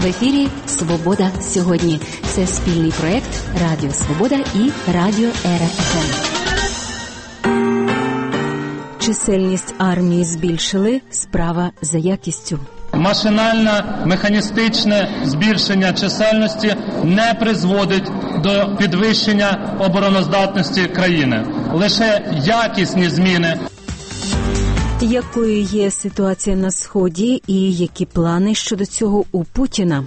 В ефірі «Свобода сьогодні». Це спільний проєкт Радіо Свобода і Радіо Ера ФМ. Чисельність армії збільшили, справа за якістю. Машинальне, механістичне збільшення чисельності не призводить до підвищення обороноздатності країни. Лише якісні зміни. Якою є ситуація на Сході і які плани щодо цього у Путіна?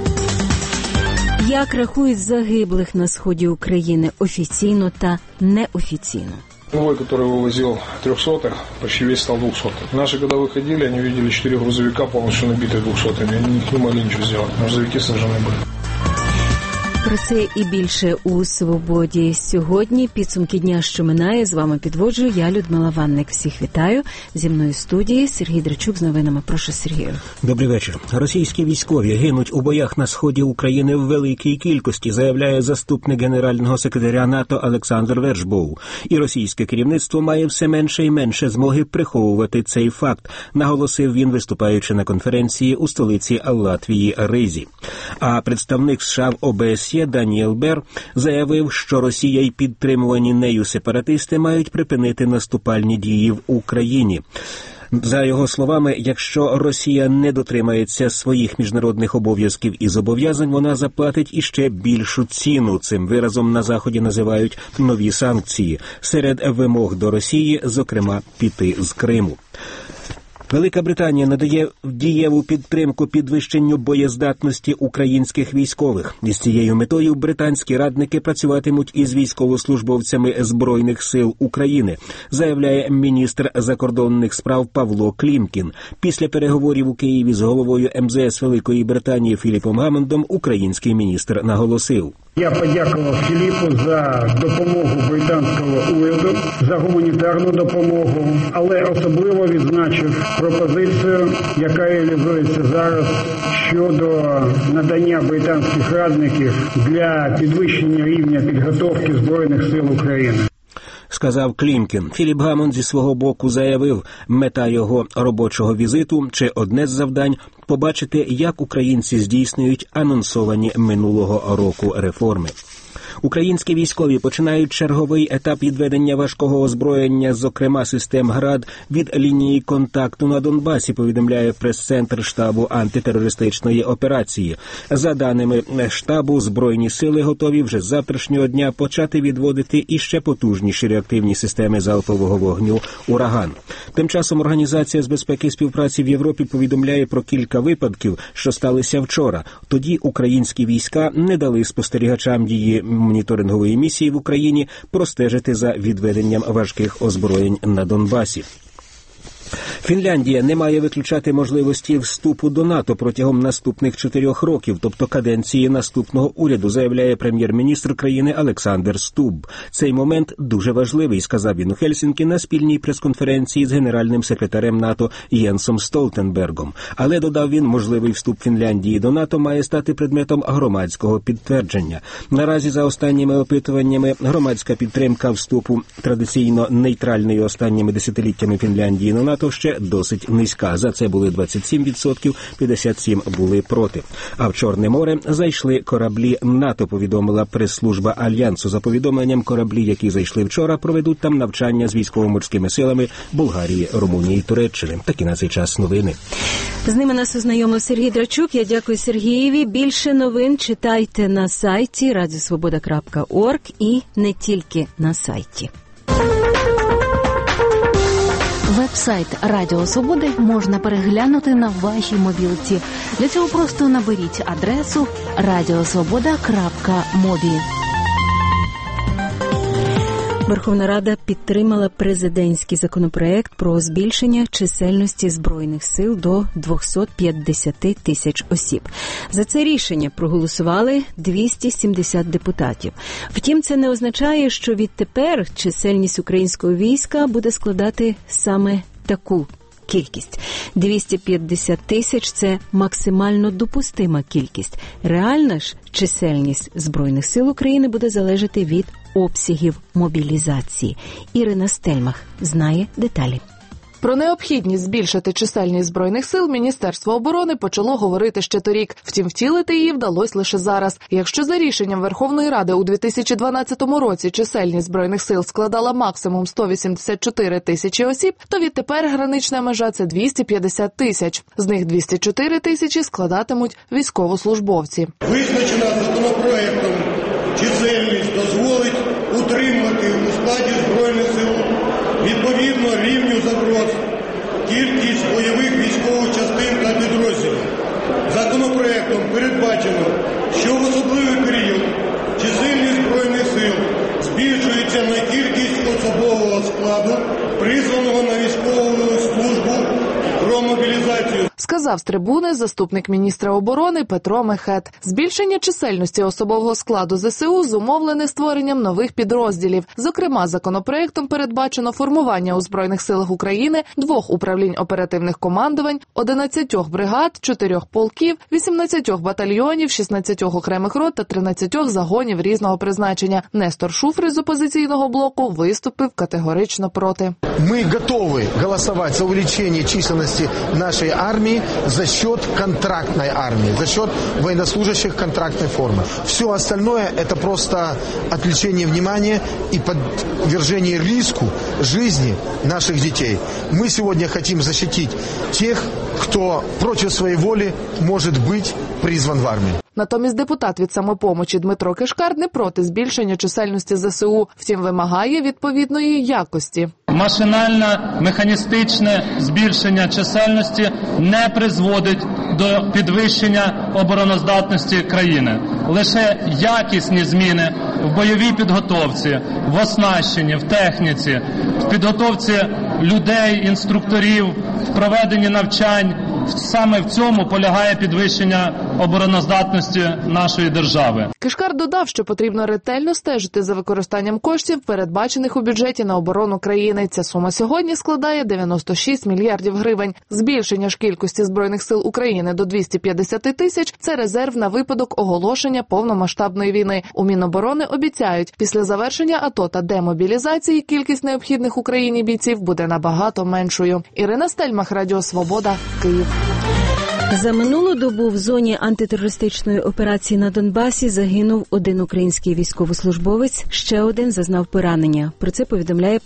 Як рахують загиблих на Сході України офіційно та неофіційно? Конвой, который вывозил 300-х, почти весь стал 200-м. Наши, когда выходили, они видели 4 грузовика, полностью набитые 200-ми. Они не могли ничего сделать. Грузовики сожжены были. Про це і більше у «Свободі сьогодні». Підсумки дня, що минає. З вами підводжу я, Людмила Ванник. Всіх вітаю. Зі мною в студії Сергій Драчук з новинами. Прошу, Сергію. Добрий вечір. Російські військові гинуть у боях на сході України в великій кількості, заявляє заступник генерального секретаря НАТО Олександр Вершбоу. І російське керівництво має все менше і менше змоги приховувати цей факт, наголосив він, виступаючи на конференції у столиці Латвії Ризі. А представник США в ОБСЄ Даніел Бер заявив, що Росія й підтримувані нею сепаратисти мають припинити наступальні дії в Україні. За його словами, якщо Росія не дотримається своїх міжнародних обов'язків і зобов'язань, вона заплатить іще більшу ціну. Цим виразом на Заході називають нові санкції. Серед вимог до Росії, зокрема, піти з Криму. Велика Британія надає дієву підтримку підвищенню боєздатності українських військових. Із цією метою британські радники працюватимуть із військовослужбовцями Збройних сил України, заявляє міністр закордонних справ Павло Клімкін. Після переговорів у Києві з головою МЗС Великої Британії Філіпом Гаммондом український міністр наголосив: Я подякував Філіпу за допомогу британського уряду, за гуманітарну допомогу, але особливо відзначив пропозицію, яка реалізується зараз щодо надання британських радників для підвищення рівня підготовки Збройних сил України. Сказав Клімкін. Філіп Гаммонд зі свого боку заявив, мета його робочого візиту, чи одне з завдань – побачити, як українці здійснюють анонсовані минулого року реформи. Українські військові починають черговий етап відведення важкого озброєння, зокрема систем «Град», від лінії контакту на Донбасі, повідомляє прес-центр штабу антитерористичної операції. За даними штабу, Збройні сили готові вже з завтрашнього дня почати відводити іще потужніші реактивні системи залпового вогню «Ураган». Тим часом Організація з безпеки і співпраці в Європі повідомляє про кілька випадків, що сталися вчора. Тоді українські війська не дали спостерігачам її моніторингової місії в Україні простежити за відведенням важких озброєнь на Донбасі. Фінляндія не має виключати можливості вступу до НАТО протягом наступних 4 років, тобто каденції наступного уряду, заявляє прем'єр-міністр країни Олександр Стуб. Цей момент дуже важливий, сказав він у Хельсінкі на спільній прес-конференції з генеральним секретарем НАТО Єнсом Столтенбергом. Але, додав він, можливий вступ Фінляндії до НАТО має стати предметом громадського підтвердження. Наразі, за останніми опитуваннями, громадська підтримка вступу традиційно нейтральної останніми десятиліттями Фінляндії на НАТО ще досить низька. За це були 27%, 57% були проти. А в Чорне море зайшли кораблі НАТО, повідомила прес-служба Альянсу. За повідомленням, кораблі, які зайшли вчора, проведуть там навчання з військово-морськими силами Болгарії, Румунії, Туреччини. Такі на цей час новини. З ними нас ознайомив Сергій Драчук. Я дякую Сергієві. Більше новин читайте на сайті radiosvoboda.org і не тільки на сайті. Веб-сайт Радіо Свободи можна переглянути на вашій мобілці. Для цього просто наберіть адресу radiosvoboda.mobi. Верховна Рада підтримала президентський законопроект про збільшення чисельності Збройних сил до 250 тисяч осіб. За це рішення проголосували 270 депутатів. Втім, це не означає, що відтепер чисельність українського війська буде складати саме таку кількість. 250 тисяч – це максимально допустима кількість. Реальна ж чисельність Збройних сил України буде залежати від обсягів мобілізації. Ірина Стельмах знає деталі. Про необхідність збільшити чисельність Збройних сил Міністерство оборони почало говорити ще торік. Втім, втілити її вдалося лише зараз. Якщо за рішенням Верховної Ради у 2012 році чисельність Збройних сил складала максимум 184 тисячі осіб, то відтепер гранична межа – це 250 тисяч. З них 204 тисячі складатимуть військовослужбовці. Визначена законопроектом чисельність дозволить утримувати у складі Збройних сил відповідно рівню загроз кількість бойових військових частин та підрозділів. Законопроектом передбачено, що в особливий період чисельність Збройних сил збільшується на кількість особового складу, призваного на військову службу про мобілізацію. Сказав з трибуни заступник міністра оборони Петро Мехет. Збільшення чисельності особового складу ЗСУ зумовлене створенням нових підрозділів. Зокрема, законопроектом передбачено формування у Збройних силах України 2 управлінь оперативних командувань, 11 бригад, 4 полків, 18 батальйонів, 16 окремих рот та 13 загонів різного призначення. Нестор Шуфрич з опозиційного блоку виступив категорично проти. Ми готові голосувати за увеличення чисельності нашої армії за счет контрактной армии, за счет военнослужащих контрактной формы. Все остальное – это просто отвлечение внимания и подвержение риску жизни наших детей. Мы сегодня хотим защитить тех, кто против своей воли может быть призван в армию. Натомість депутат від «Самопомочі» Дмитро Кишкар не проти збільшення чисельності ЗСУ, втім вимагає відповідної якості. Машинальне, механістичне збільшення чисельності не призводить до підвищення обороноздатності країни. Лише якісні зміни в бойовій підготовці, в оснащенні, в техніці, в підготовці людей, інструкторів, в проведенні навчань. Саме в цьому полягає підвищення обороноздатності нашої держави. Кишкар додав, що потрібно ретельно стежити за використанням коштів, передбачених у бюджеті на оборону країни. Ця сума сьогодні складає 96 мільярдів гривень. Збільшення ж кількості Збройних сил України до 250 тисяч – це резерв на випадок оголошення повномасштабної війни. У Міноборони обіцяють, після завершення АТО та демобілізації кількість необхідних Україні бійців буде набагато меншою. Ірина Стельмах, Радіо Свобода, Київ. За минулу добу в зоні антитерористичної операції на Донбасі загинув 1 український військовослужбовець, ще 1 зазнав поранення. Про це повідомляє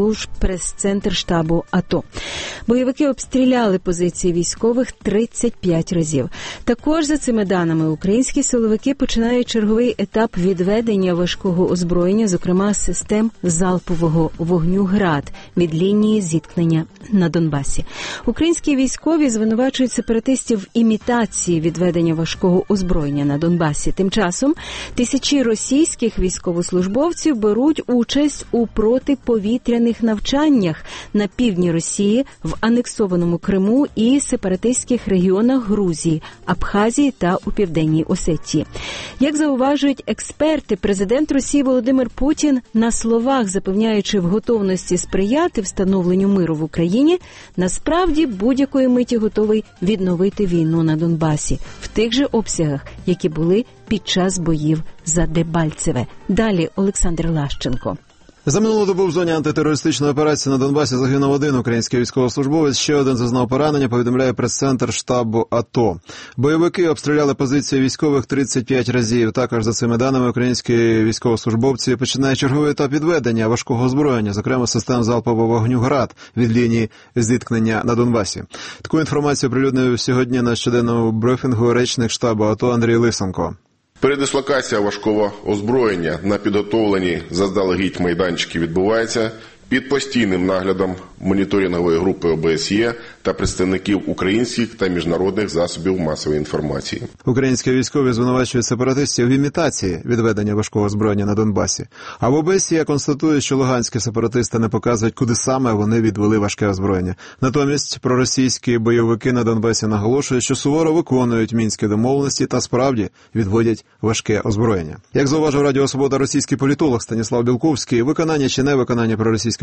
прес-центр штабу АТО. Бойовики обстріляли позиції військових 35 разів. Також, за цими даними, українські силовики починають черговий етап відведення важкого озброєння, зокрема систем залпового вогню «Град» від лінії зіткнення на Донбасі. Українські військові звинувачують сепаратистів в імітації відведення важкого озброєння на Донбасі. Тим часом тисячі російських військовослужбовців беруть участь у протиповітряних навчаннях на півдні Росії, в анексованому Криму і сепаратистських регіонах Грузії, Абхазії та у Південній Осетії. Як зауважують експерти, президент Росії Володимир Путін на словах, запевняючи в готовності сприяти встановленню миру в Україні, насправді будь-якої миті готовий відновити війну на Донбасі в тих же обсягах, які були під час боїв за Дебальцеве. Далі Олександр Лащенко. За минулу добу в зоні антитерористичної операції на Донбасі загинув 1 український військовослужбовець, ще 1 зазнав поранення, повідомляє прес-центр штабу АТО. Бойовики обстріляли позиції військових 35 разів. Також, за цими даними, українські військовослужбовці починають черговий етап відведення важкого озброєння, зокрема систем залпового вогню «Град» від лінії зіткнення на Донбасі. Таку інформацію оприлюднив сьогодні на щоденному брифінгу речник штабу АТО Андрій Лисенко. Передислокація важкого озброєння на підготовлені заздалегідь майданчики відбувається під постійним наглядом моніторингової групи ОБСЄ та представників українських та міжнародних засобів масової інформації. Українські військові звинувачують сепаратистів в імітації відведення важкого озброєння на Донбасі. А в ОБСЄ констатують, що луганські сепаратисти не показують, куди саме вони відвели важке озброєння. Натомість проросійські бойовики на Донбасі наголошують, що суворо виконують мінські домовленості та справді відводять важке озброєння. Як зауважив Радіо Свобода російський політолог Станіслав Білковський, виконання чи невиконання проросійськими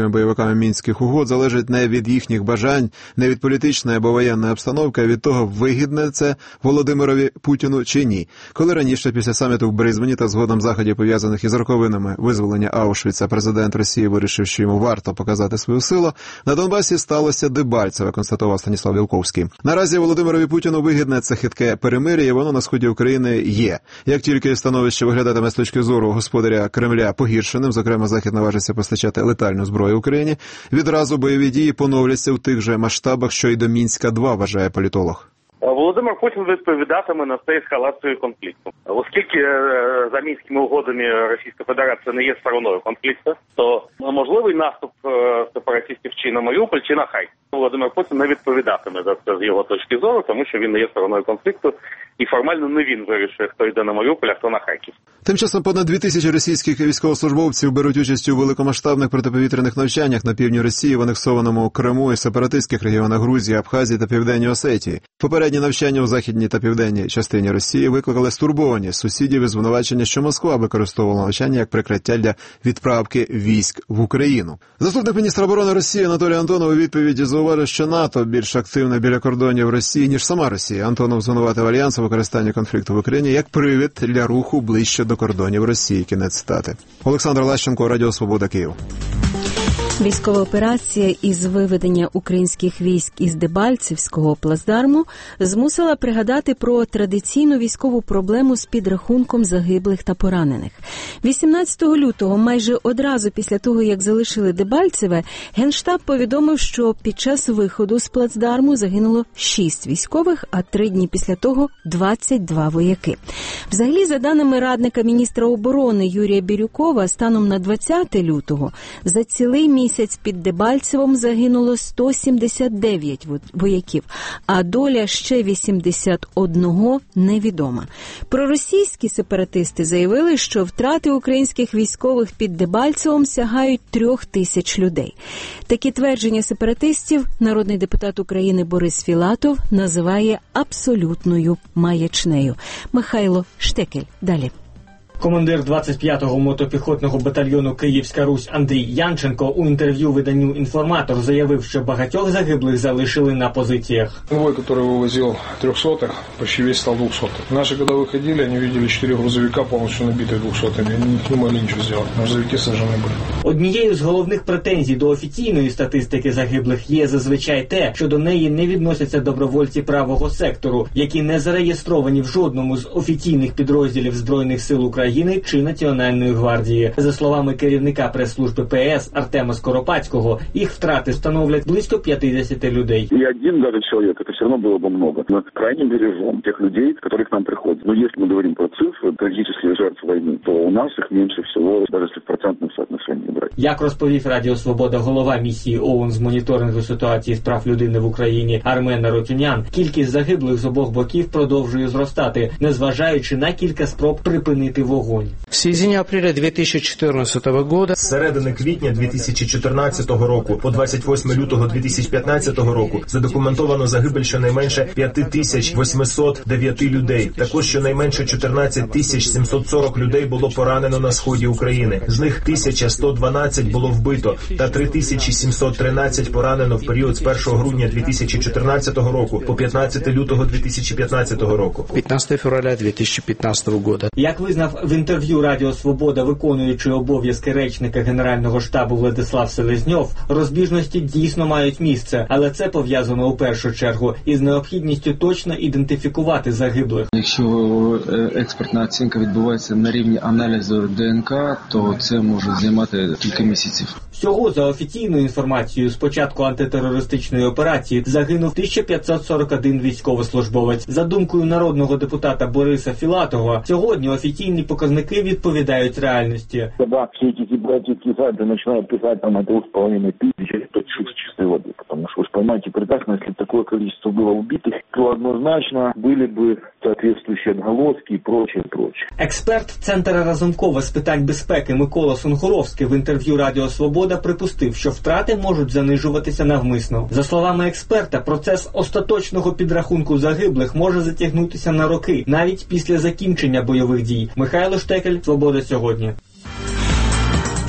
російськими бойовиками мінських угод залежить не від їхніх бажань, не від політичної або воєнної обстановки, а від того, вигідне це Володимирові Путіну чи ні. Коли раніше, після саміту в Брисбені та згодом заходів, пов'язаних із роковинами визволення Аушвіца, президент Росії вирішив, що йому варто показати свою силу, на Донбасі сталося Дебальцеве, констатував Станіслав Вілковський. Наразі Володимирові Путіну вигідне це хитке перемир'я, і воно на сході України є. Як тільки становище виглядатиме з точки зору господаря Кремля погіршеним, зокрема Захід наважиться постачати летальну зброю Україні, відразу бойові дії поновляться в тих же масштабах, що й до Мінська-2, вважає політолог. Володимир Путін відповідатиме на це ескалацію конфлікту. Оскільки за Мінськими угодами Російська Федерація не є стороною конфлікту, то можливий наступ сепаратистів чи на Маріуполь, чи на Харків. Володимир Путін не відповідатиме за це з його точки зору, тому що він не є стороною конфлікту, і формально не він вирішує, хто йде на Маріуполь, а хто на Харків. Тим часом понад 2000 російських військовослужбовців беруть участь у великомасштабних протиповітряних навчаннях на півдні Росії, в анексованому Криму і сепаратистських регіонах Грузії, Абхазії та Південній Осетії. Попередні навчання у західній та південній частині Росії викликали стурбованість сусідів і звинувачення, що Москва використовувала навчання як прикриття для відправки військ в Україну. Заступник міністра оборони Росії Анатолій Антонов у відповіді зауважив, що НАТО більш активне біля кордонів Росії, ніж сама Росія. Антонов звинуватив Альянс у використанні конфлікту в Україні як привід для руху ближче до кордонів Росії. Кінець цитати. Олександр Лащенко, Радіо Свобода, Київ. Військова операція із виведення українських військ із Дебальцевського плацдарму змусила пригадати про традиційну військову проблему з підрахунком загиблих та поранених. 18 лютого, майже одразу після того, як залишили Дебальцеве, Генштаб повідомив, що під час виходу з плацдарму загинуло 6 військових, а 3 дні після того – 22 вояки. Взагалі, за даними радника міністра оборони Юрія Бірюкова, станом на 20 лютого за цілий місяць під Дебальцевом загинуло 179 вояків, а доля ще 81 невідома. Проросійські сепаратисти заявили, що втрати українських військових під Дебальцевом сягають 3000 людей. Такі твердження сепаратистів народний депутат України Борис Філатов називає абсолютною маячнею. Михайло Штекель. Далі. Командир 25-го мотопіхотного батальйону «Київська Русь» Андрій Янченко у інтерв'ю виданню «Інформатор» заявив, що багатьох загиблих залишили на позиціях. Конвой, який вивозив 300-х, почти весь став 200-х. Наші, коли виходили, вони бачили 4 грузовика повністю набиті 200-ми. Вони не могли нічого зробити. Грузовики сожжені були. Однією з головних претензій до офіційної статистики загиблих є зазвичай те, що до неї не відносяться добровольці правого сектору, які не зареєстровані в жодному з офіційних підрозділів Збройних сил України чи Національної гвардії. За словами керівника прес-служби ПС Артема Скоропадського, їх втрати становлять близько 50 людей. И один даже человек, это все равно было бы много. Мы крайне бережем тех людей, которые к нам приходят. Но если мы говорим про цифры трагических жертв войны, то у нас их меньше всего, даже если в процентном соотношении брать. Як розповів Радіо Свобода голова місії ООН з моніторингу ситуації з прав людини в Україні Армен Арутюнян, кількість загиблих з обох боків продовжує зростати, незважаючи на кілька спроб припинити вогонь. В середині апреля 2014 року, з середини квітня 2014 року по 28 лютого 2015 року задокументовано загибель щонайменше 5809 людей. Також щонайменше 14740 людей було поранено на сході України. З них 1112 було вбито та 3713 поранено в період з 1 грудня 2014 року по 15 лютого 2015 року. 15 февраля 2015 року. Як визнав в інтерв'ю Радіо Свобода виконуючий обов'язки речника Генерального штабу Владислав Селезньов, розбіжності дійсно мають місце, але це пов'язано у першу чергу із необхідністю точно ідентифікувати загиблих. Якщо експертна оцінка відбувається на рівні аналізу ДНК, то це може займати кілька місяців. Всього, за офіційною інформацією, з початку антитерористичної операції загинув 1541 військовослужбовець. За думкою народного депутата Бориса Філатова, сьогодні офіційні показники відповідають реальності. Когда все эти братья сайты начинают писать там на 3500, то чушь чистой воды. Потому что вы же понимаете прекрасно, если бы такое количество было убитых, то однозначно были бы соответствующие отголоски и прочее, прочее. Експерт Центра Разумкова з питань безпеки Микола Сунгуровський в інтерв'ю Радіо Свобода припустив, що втрати можуть занижуватися навмисно. За словами експерта, процес остаточного підрахунку загиблих може затягнутися на роки, навіть після закінчення бойових дій. Михайло Штекель, Свобода сьогодні.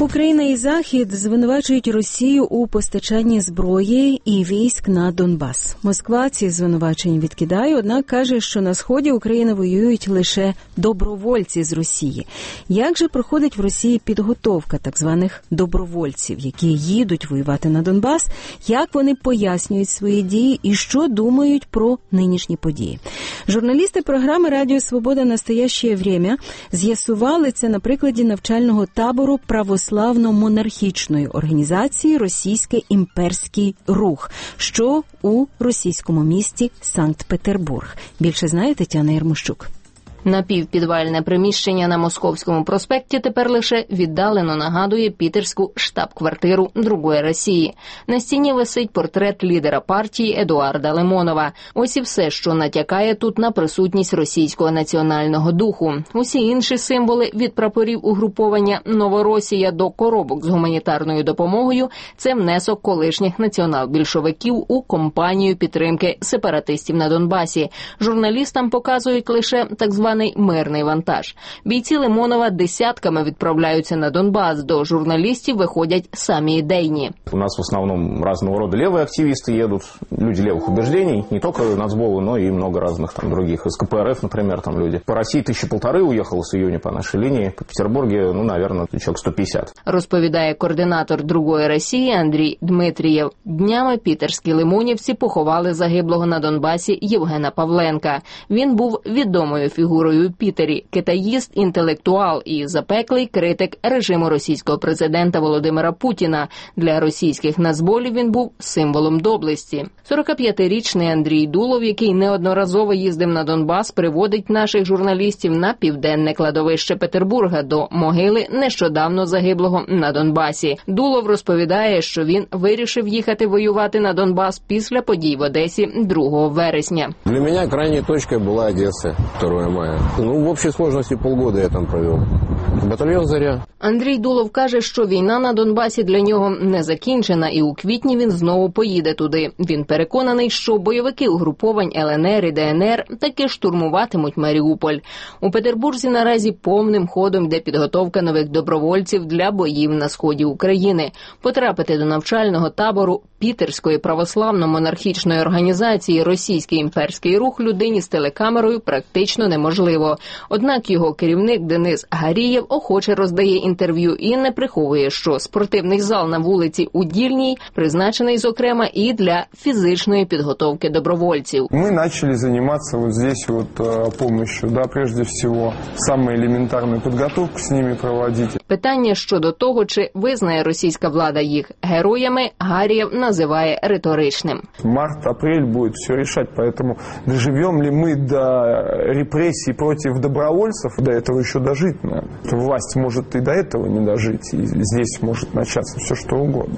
Україна і Захід звинувачують Росію у постачанні зброї і військ на Донбас. Москва ці звинувачення відкидає, однак каже, що на сході України воюють лише добровольці з Росії. Як же проходить в Росії підготовка так званих добровольців, які їдуть воювати на Донбас, як вони пояснюють свої дії і що думають про нинішні події? Журналісти програми «Радіо Свобода. Настоящее время» з'ясували це на прикладі навчального табору православно-монархічної організації «Російський імперський рух», що у російському місті Санкт-Петербург. Більше знає Тетяна Ярмощук. Напівпідвальне приміщення на Московському проспекті тепер лише віддалено нагадує пітерську штаб-квартиру Другої Росії. На стіні висить портрет лідера партії Едуарда Лимонова. Ось і все, що натякає тут на присутність російського національного духу. Усі інші символи від прапорів угруповання «Новоросія» до коробок з гуманітарною допомогою – це внесок колишніх націонал-більшовиків у кампанію підтримки сепаратистів на Донбасі. Журналістам показують лише так званий мирний вантаж. Бійці Лимонова десятками відправляються на Донбас. До журналістів виходять самі ідейні. У нас в основном разного рода левые активисты едут, люди левых убеждений, не только нацболы, но и много разных там других. Из КПРФ, например, там люди. По России 1500 уехало с июня по нашей линии, по Петербурге, наверное, человек 150. Розповідає координатор Другої Росії Андрій Дмитрієв. Днями пітерські лимонівці поховали загиблого на Донбасі Євгена Павленка. Він був відомою фігурою у Пітері, китаїст, інтелектуал і запеклий критик режиму російського президента Володимира Путіна. Для російських нацболів він був символом доблесті. 45-річний Андрій Дулов, який неодноразово їздив на Донбас, приводить наших журналістів на південне кладовище Петербурга до могили нещодавно загиблого на Донбасі. Дулов розповідає, що він вирішив їхати воювати на Донбас після подій в Одесі 2 вересня. Для мене крайньою точкою була Одеса 2 мая. В общей сложности полгода я там провел. Батальйон «Заря». Андрій Дулов каже, що війна на Донбасі для нього не закінчена, і у квітні він знову поїде туди. Він переконаний, що бойовики угруповань ЛНР і ДНР таки штурмуватимуть Маріуполь. У Петербурзі наразі повним ходом йде підготовка нових добровольців для боїв на сході України. Потрапити до навчального табору Пітерської православно-монархічної організації «Російський імперський рух» людині з телекамерою практично неможливо. Однак його керівник Денис Гарієв охоче роздає інтерв'ю і не приховує, що спортивний зал на вулиці Удільній призначений, зокрема, і для фізичної підготовки добровольців. Ми почали займатися вот здесь допомогою, прежде всього, саме елементарну підготовку з ними проводити. Питання щодо того, чи визнає російська влада їх героями, Гарієв називає риторичним. Март-апрель буде все рішати, тому доживемо ли ми до репресій проти добровольців, до цього ще дожити. Власть може і до цього не дожити, і здесь може початися все, що угодно.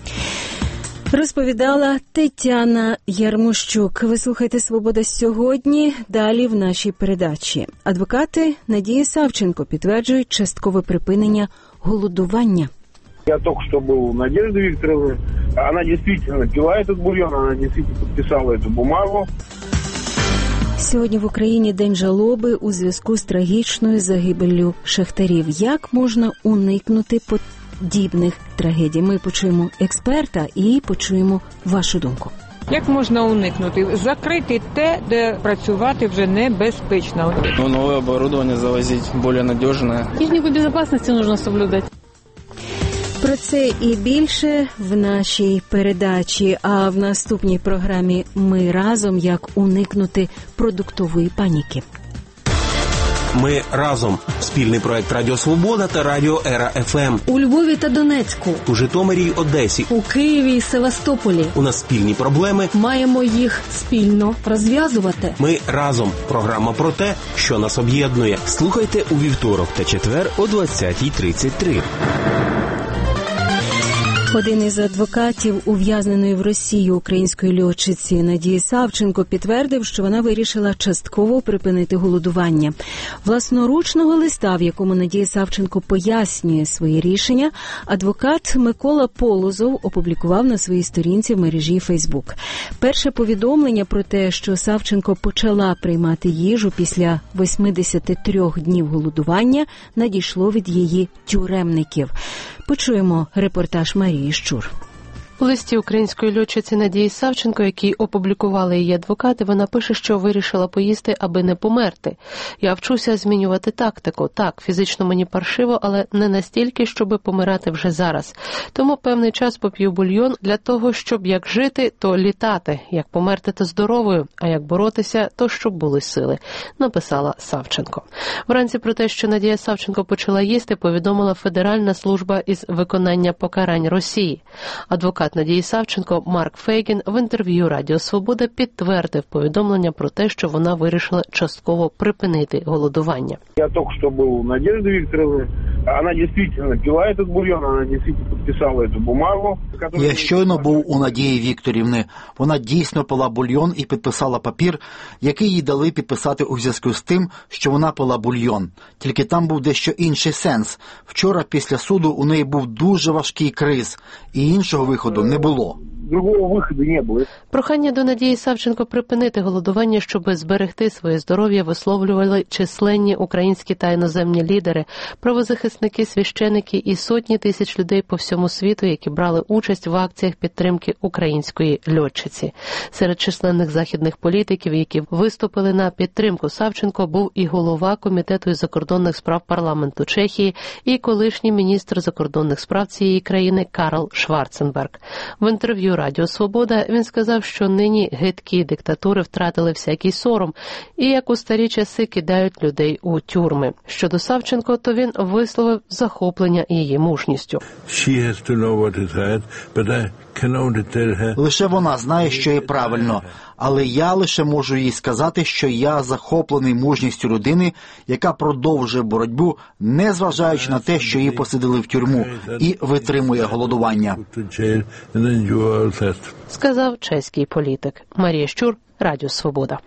Розповідала Тетяна Ярмощук. Ви слухаєте «Свобода сьогодні». Далі в нашій передачі. Адвокати Надії Савченко підтверджують часткове припинення голодування. Я только что был у Надежды Викторовны. Она действительно пила этот бульон, она действительно подписала эту бумагу. Сьогодні в Україні День жалоби у зв'язку з трагічною загибеллю шахтарів. Як можна уникнути подібних трагедій? Ми почуємо експерта і почуємо вашу думку. Як можна уникнути? Закрити те, де працювати вже небезпечно. Нове оборудование завозити, більш надіжне. Техніку безпечності потрібно соблюдати. Про це і більше в нашій передачі, а в наступній програмі «Ми разом. Як уникнути продуктової паніки». Ми разом. Спільний проект Радіо Свобода та Радіо Ера ФМ. У Львові та Донецьку. У Житомирі й Одесі. У Києві і Севастополі. У нас спільні проблеми. Маємо їх спільно розв'язувати. Ми разом. Програма про те, що нас об'єднує. Слухайте у вівторок та четвер о 20:33. Один із адвокатів ув'язненої в Росії української льотчиці Надії Савченко підтвердив, що вона вирішила частково припинити голодування. Власноручного листа, в якому Надія Савченко пояснює свої рішення, адвокат Микола Полозов опублікував на своїй сторінці в мережі Фейсбук. Перше повідомлення про те, що Савченко почала приймати їжу після 83 днів голодування, надійшло від її тюремників. Почуємо репортаж Марії Щур. У листі української льотчиці Надії Савченко, який опублікували її адвокати, вона пише, що вирішила поїсти, аби не померти. Я вчуся змінювати тактику. Так, фізично мені паршиво, але не настільки, щоби помирати вже зараз. Тому певний час поп'ю бульйон для того, щоб як жити, то літати, як померти, то здоровою, а як боротися, то щоб були сили, написала Савченко. Вранці про те, що Надія Савченко почала їсти, повідомила Федеральна служба із виконання покарань Росії. Адвокат Надії Савченко Марк Фейгін в інтерв'ю Радіо Свобода підтвердив повідомлення про те, що вона вирішила частково припинити голодування. Я тільки що був у Надежди Вікторовни. Вона дійсно пила цей бульйон, вона дійсно підписала цю бумагу. Я щойно був у Надії Вікторівни. Вона дійсно пила бульйон і підписала папір, який їй дали підписати у зв'язку з тим, що вона пила бульйон. Тільки там був дещо інший сенс. Вчора після суду у неї був дуже важкий криз, і іншого виходу не було. Другого виходу не було. Прохання до Надії Савченко припинити голодування, щоб зберегти своє здоров'я, висловлювали численні українські та іноземні лідери, правозахисники, священики і сотні тисяч людей по всьому світу, які брали участь в акціях підтримки української льотчиці. Серед численних західних політиків, які виступили на підтримку Савченко, був і голова Комітету із закордонних справ парламенту Чехії, і колишній міністр закордонних справ цієї країни Карл Шварценберг. В інтерв'ю Радіо Свобода він сказав, що нині гидкі диктатури втратили всякий сором і, як у старі часи, кидають людей у тюрми. Щодо Савченко, то він висловив захоплення її мужністю. Лише вона знає, що є правильно, але я лише можу їй сказати, що я захоплений мужністю людини, яка продовжує боротьбу, незважаючи на те, що її посадили в тюрму, і витримує голодування. Сказав чеський політик. Марія Щур, Радіо Свобода.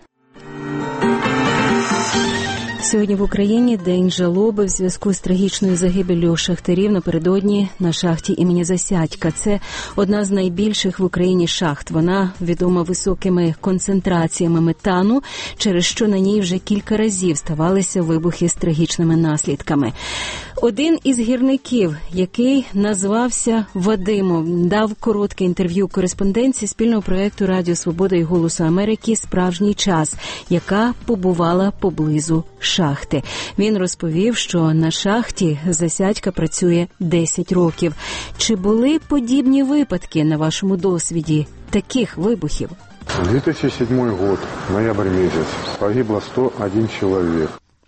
Сьогодні в Україні день жалоби в зв'язку з трагічною загибеллю шахтарів напередодні на шахті імені Засядька. Це одна з найбільших в Україні шахт. Вона відома високими концентраціями метану, через що на ній вже кілька разів ставалися вибухи з трагічними наслідками. Один із гірників, який назвався Вадимом, дав коротке інтерв'ю кореспонденції спільного проєкту Радіо Свобода і Голосу Америки «Справжній час», яка побувала поблизу шахти. Він розповів, що на шахті Засядька працює 10 років. Чи були подібні випадки на вашому досвіді таких вибухів? 2007 год, ноябрь місяць. Погибло 101 чоловік.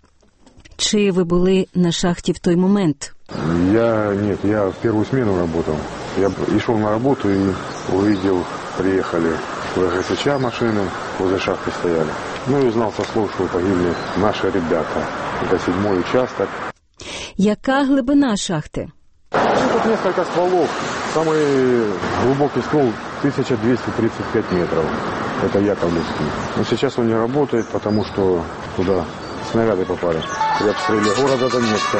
Чи ви були на шахті в той момент? Я в первую смену работал. Я шел на работу и увидел, приехали ВГСЧ машины, возле шахты стояли. Ну и узнал со слов, что погибли наши ребята. Это 7-й участок. Яка глибина шахти? Тут несколько стволов. Самый глубокий ствол 1235 метров. Это Яковлевский. Но сейчас он не работает, потому что туда снаряди попали при обстрілі города Донецька.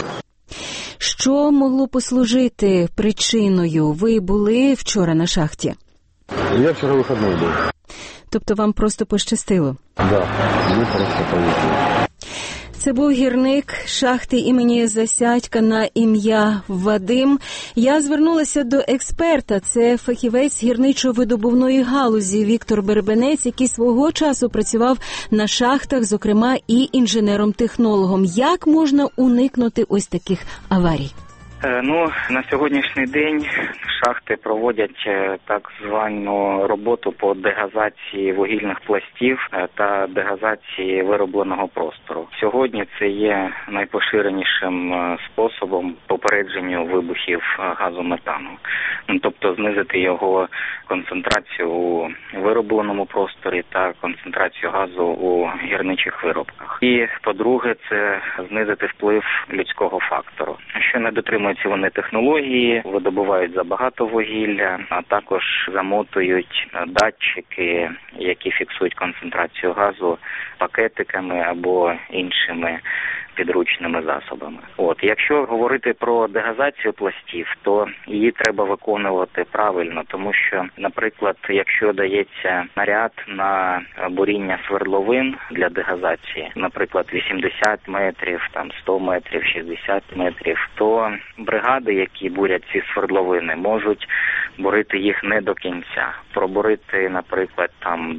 Що могло послужити причиною? Ви були вчора на шахті? Я вчора вихідний був. Тобто вам просто пощастило? Так, мені просто повезло. Це був гірник шахти імені Засядька на ім'я Вадим. Я звернулася до експерта. Це фахівець гірничо-видобувної галузі Віктор Бербенець, який свого часу працював на шахтах, зокрема і інженером-технологом. Як можна уникнути ось таких аварій? На сьогоднішній день шахти проводять так звану роботу по дегазації вугільних пластів та дегазації виробленого простору. Сьогодні це є найпоширенішим способом попередження вибухів газу метану. Тобто знизити його концентрацію у виробленому просторі та концентрацію газу у гірничих виробках. І, по-друге, це знизити вплив людського фактору. Що не дотримується дотримуються вони технології, видобувають забагато вугілля, а також замотують датчики, які фіксують концентрацію газу пакетиками або іншими підручними засобами. Якщо говорити про дегазацію пластів, то її треба виконувати правильно, тому що, наприклад, якщо дається наряд на буріння свердловин для дегазації, наприклад, 80 метрів, 100 метрів, 60 метрів, то бригади, які бурять ці свердловини, можуть бурити їх не до кінця. Пробурити, наприклад,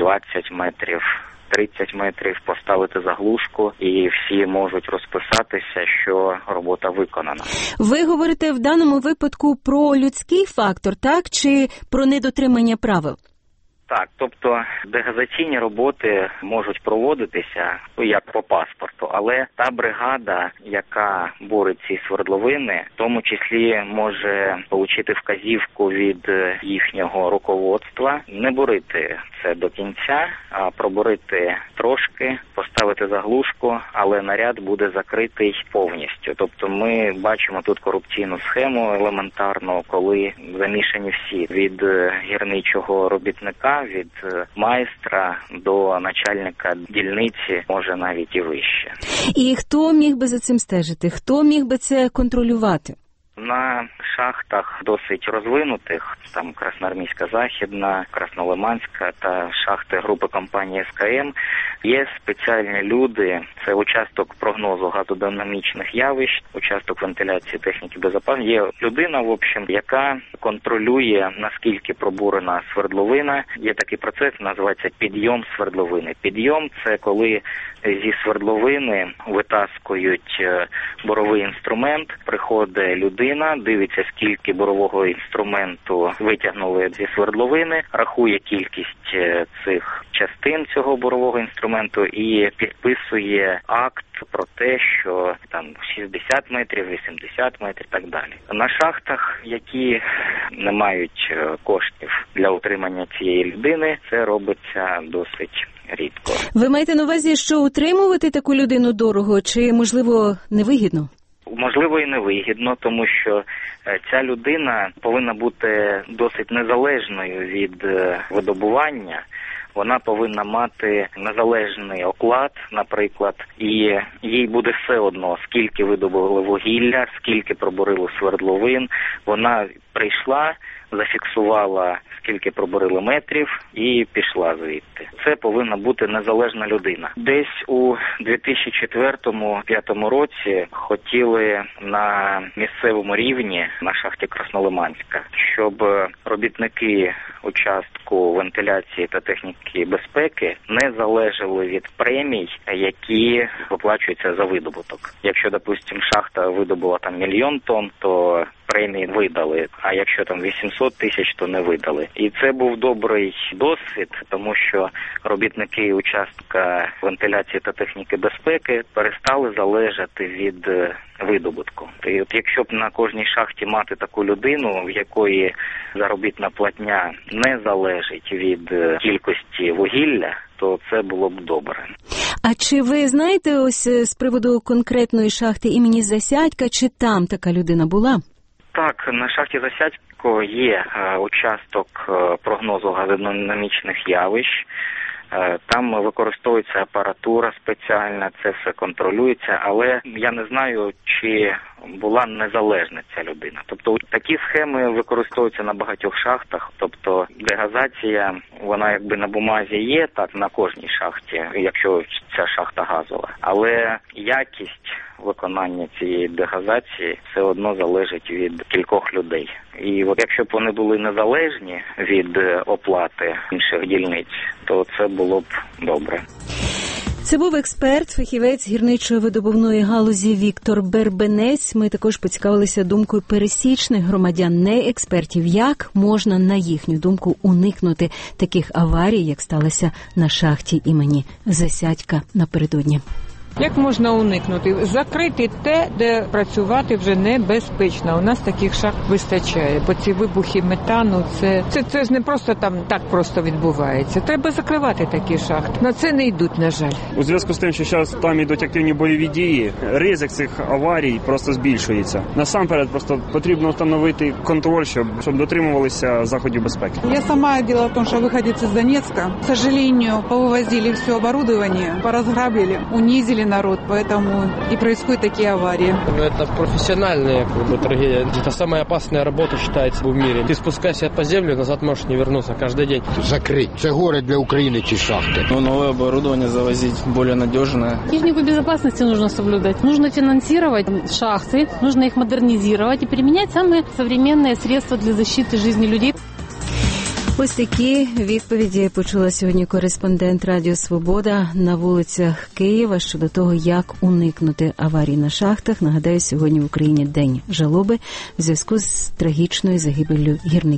20 метрів, 30 метрів, поставити заглушку, і всі можуть розписатися, що робота виконана. Ви говорите в даному випадку про людський фактор, так? Чи про недотримання правил? Так, тобто дегазаційні роботи можуть проводитися як по паспорту, але та бригада, яка бурить ці свердловини, в тому числі може отримати вказівку від їхнього руководства не бурити це до кінця, а пробурити трошки, поставити заглушку, але наряд буде закритий повністю. Тобто ми бачимо тут корупційну схему елементарну, коли замішані всі від гірничого робітника, від майстра до начальника дільниці, може навіть і вище. І хто міг би за цим стежити? Хто міг би це контролювати? На шахтах досить розвинутих, там Красноармійська Західна, Краснолиманська та шахти групи компанії СКМ, є спеціальні люди, це участок прогнозу газодинамічних явищ, участок вентиляції техніки безпеки. Є людина, в общем, яка контролює, наскільки пробурена свердловина. Є такий процес, називається підйом свердловини. Підйом – це коли зі свердловини витаскують буровий інструмент, приходить людина, дивиться, скільки бурового інструменту витягнули зі свердловини, рахує кількість цих частин цього бурового інструменту і підписує акт про те, що 60 метрів, 80 метрів і так далі. На шахтах, які не мають коштів для утримання цієї людини, це робиться досить рідко. Ви маєте на увазі, що утримувати таку людину дорого чи, можливо, невигідно? Можливо, і невигідно, тому що ця людина повинна бути досить незалежною від видобування. Вона повинна мати незалежний оклад, наприклад, і їй буде все одно, скільки видобули вугілля, скільки пробурили свердловин. Вона прийшла, зафіксувала, скільки пробурили метрів і пішла звідти. Це повинна бути незалежна людина. Десь у 2004-2005 році хотіли на місцевому рівні, на шахті Краснолиманська, щоб робітники участку вентиляції та техніки безпеки не залежали від премій, які виплачуються за видобуток. Якщо, допустим, шахта видобула 1 мільйон тонн, то премії видали, а якщо 800 тисяч, то не видали. І це був добрий досвід, тому що робітники участка вентиляції та техніки безпеки перестали залежати від видобутку. І якщо б на кожній шахті мати таку людину, в якої заробітна платня не залежить від кількості вугілля, то це було б добре. А чи ви знаєте ось з приводу конкретної шахти імені Засядька, чи там така людина була? Так, на шахті Засядько є участок прогнозу газодинамічних явищ. Там використовується апаратура спеціальна, це все контролюється, але я не знаю, чи була незалежна ця людина. Тобто такі схеми використовуються на багатьох шахтах, тобто дегазація, вона якби на бумазі є, так, на кожній шахті, якщо ця шахта газова, але якість виконання цієї дегазації все одно залежить від кількох людей. І якщо б вони були незалежні від оплати інших дільниць, то це було б добре. Це був експерт, фахівець гірничої видобувної галузі Віктор Бербенець. Ми також поцікавилися думкою пересічних громадян, не експертів, як можна, на їхню думку, уникнути таких аварій, як сталося на шахті імені Засядька напередодні. Як можна уникнути? Закрити те, де працювати вже небезпечно. У нас таких шахт вистачає, бо ці вибухи метану, це ж не просто там так просто відбувається. Треба закривати такі шахти. На це не йдуть, на жаль. У зв'язку з тим, що зараз там йдуть активні бойові дії, ризик цих аварій просто збільшується. Насамперед просто потрібно встановити контроль, щоб дотримувалися заходів безпеки. Я сама дело в том, что выходец из Донецка. К сожалению, повывозили все оборудование, поразграбили, унизили народ, поэтому и происходят такие аварии. Это профессиональная трагедия. Это самая опасная работа, считается, в мире. Ты спускайся по земле, назад можешь не вернуться каждый день. Закрыть. Это горе для Украины, эти шахты. Новое оборудование завозить, более надежное. Технику безопасности нужно соблюдать. Нужно финансировать шахты, нужно их модернизировать и применять самые современные средства для защиты жизни людей. Ось такі відповіді почула сьогодні кореспондент Радіо Свобода на вулицях Києва щодо того, як уникнути аварій на шахтах. Нагадаю, сьогодні в Україні День жалоби в зв'язку з трагічною загибеллю гірників.